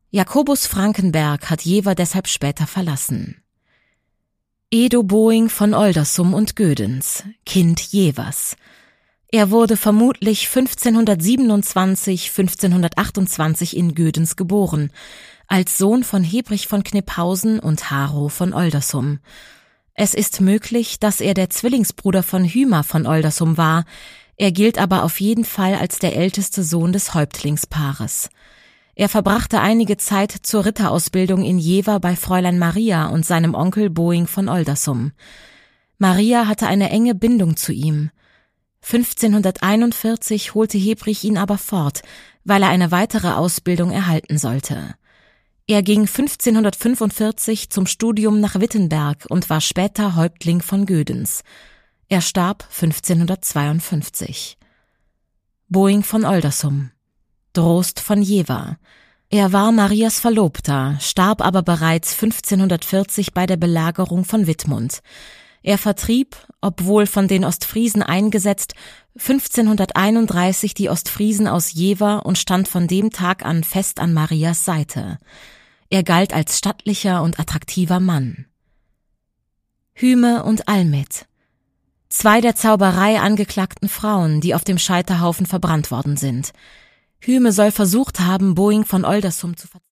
Jacobus Frankenberg hat Jever deshalb später verlassen. Edo Boing von Oldersum und Gödens, Kind Jevers. Er wurde vermutlich 1527/1528 in Gödens geboren, als Sohn von Hebrich von Kniphausen und Haro von Oldersum. Es ist möglich, dass er der Zwillingsbruder von Hymer von Oldersum war, er gilt aber auf jeden Fall als der älteste Sohn des Häuptlingspaares. Er verbrachte einige Zeit zur Ritterausbildung in Jever bei Fräulein Maria und seinem Onkel Boing von Oldersum. Maria hatte eine enge Bindung zu ihm. 1541 holte Hebrich ihn aber fort, weil er eine weitere Ausbildung erhalten sollte. Er ging 1545 zum Studium nach Wittenberg und war später Häuptling von Gödens. Er starb 1552. Boing von Oldersum. Drost von Jever. Er war Marias Verlobter, starb aber bereits 1540 bei der Belagerung von Wittmund. Er vertrieb, obwohl von den Ostfriesen eingesetzt, 1531 die Ostfriesen aus Jever und stand von dem Tag an fest an Marias Seite. Er galt als stattlicher und attraktiver Mann. Hyme und Almet. 2 der Zauberei angeklagten Frauen, die auf dem Scheiterhaufen verbrannt worden sind. Hyme soll versucht haben, Boing von Oldersum zu